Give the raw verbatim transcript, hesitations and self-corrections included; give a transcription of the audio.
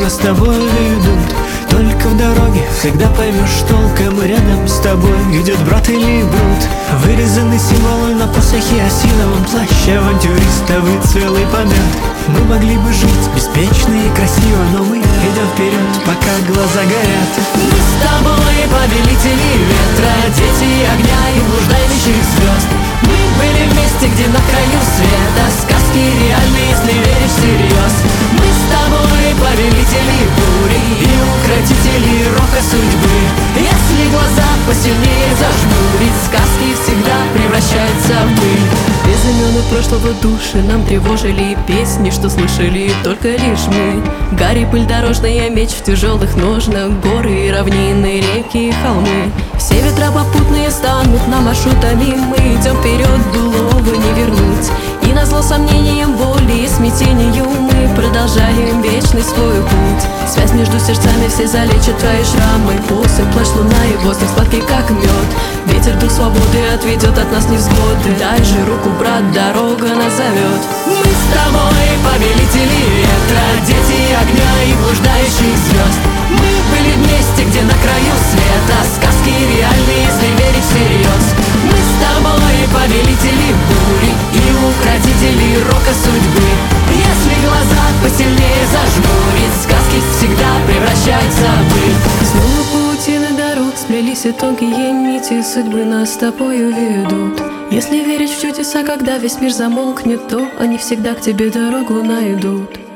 нас с тобой ведут. Только в дороге всегда поймешь толком. Рядом с тобой идет брат или брут. Вырезанный символы на посохе, осиновом плаще авантюристовый целый помет. Мы могли бы жить беспечно и красиво, но мы идем вперед, пока глаза горят. Мы с тобой повелители ветра, дети огня и блуждающих звезд. Мы были вместе, где на краю света, сказки реальны, если веришь всерьез. Мы с тобой повелители бури и укротители рока судьбы. Если глаза посильнее зажмурить, сказки всегда превращаются в пыль. Без имен и прошлого души нам тревожили песни, что слышали только лишь мы. Гарри, пыль дорожная, меч в тяжелых ножнах, горы и равнины, реки и холмы. Все ветра попутные станут нам маршрутами. Мы идем вперед, былого не вернуть. И назло сомнениям, боли и смятению мы продолжаем вечный свой путь. Связь между сердцами все залечит твои шрамы. Посох, плащ, луна и воздух сладкий как мед. Ветер, дух свободы отведет от нас невзгоды. Дай же руку, брат, дорога нас зовет. Мы с тобой повелители ветра, дети огня и блуждающих звезд. Мы были вместе, где на краю света, сказки реальны, если верить всерьез. Мы с тобой повелители бури и укротители рока судьбы. Если глаза посильнее зажмурить, сказки всегда превращаются в пыль. Снова паутины дорог сплелись, и тонкие нити судьбы нас с тобою ведут. Если верить в чудеса, когда весь мир замолкнет, то они всегда к тебе дорогу найдут.